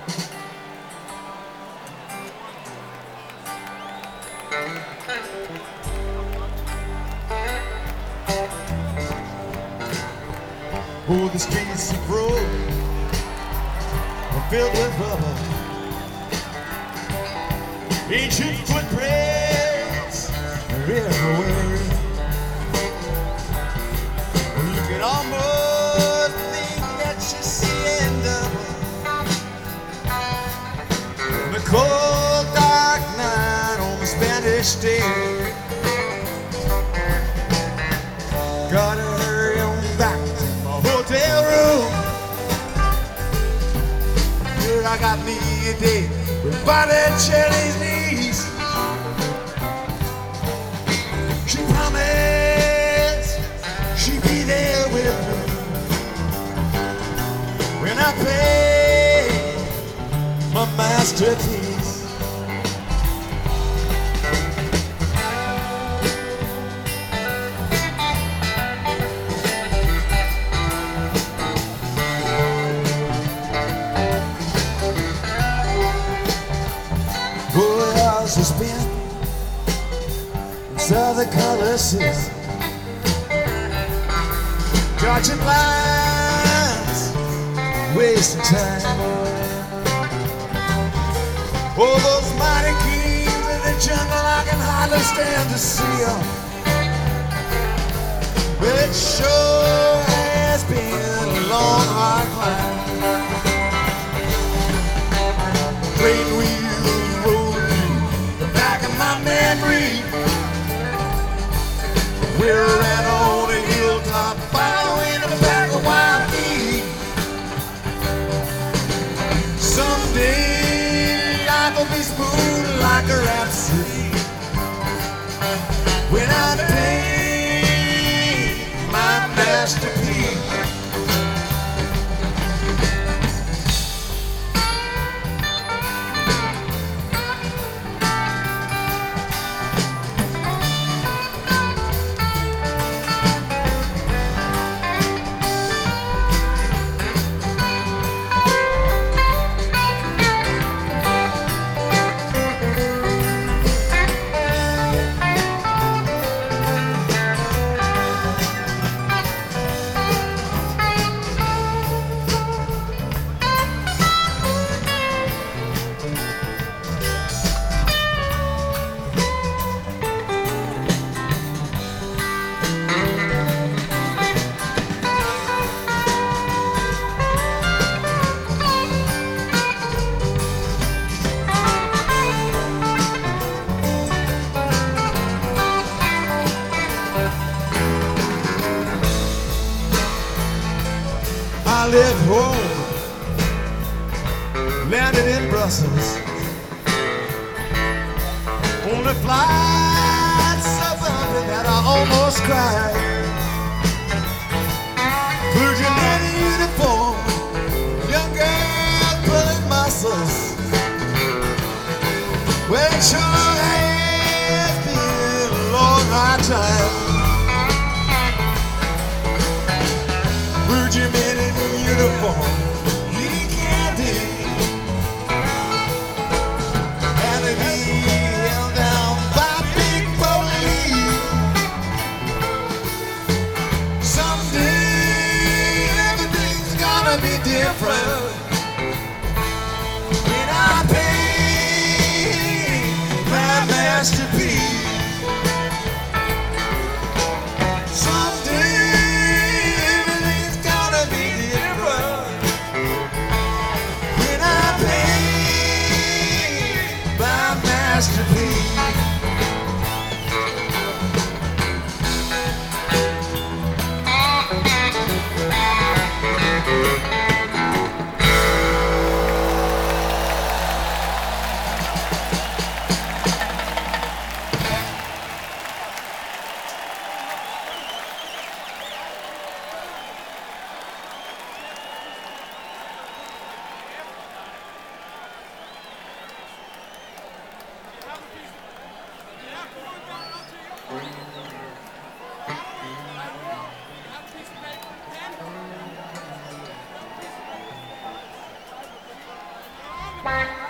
Oh, the streets of Rome are filled with rubble. Ancient footprints are everywhere. You can almost think that you're seeing double. On the cold dark night on the Spanish Stair. Gotta hurry on back to my hotel room. Here I got me a date with Botticelli's niece. She promised she'd be there with me when I pay my masterpiece. Has been inside the Colosseum, dodging lines, wasting time. Oh, those mighty kings in the jungle, I can hardly stand to see them. Well, it sure has been a long, hard climb. Great wheels roll my memory. We're at on a hilltop following a pack of wild geese. Someday life will be smooth like a rhapsody when I paint my masterpiece. I left home, landed in Brussels, on the flight so bumpy that I almost cried. Virgin in uniform, young girl pulling muscles. Well, it sure has been a long, hard time. Virgin men in uniform, eating candy, having me held down by big police. Someday everything's gonna be different when I paint my masterpiece. Bye.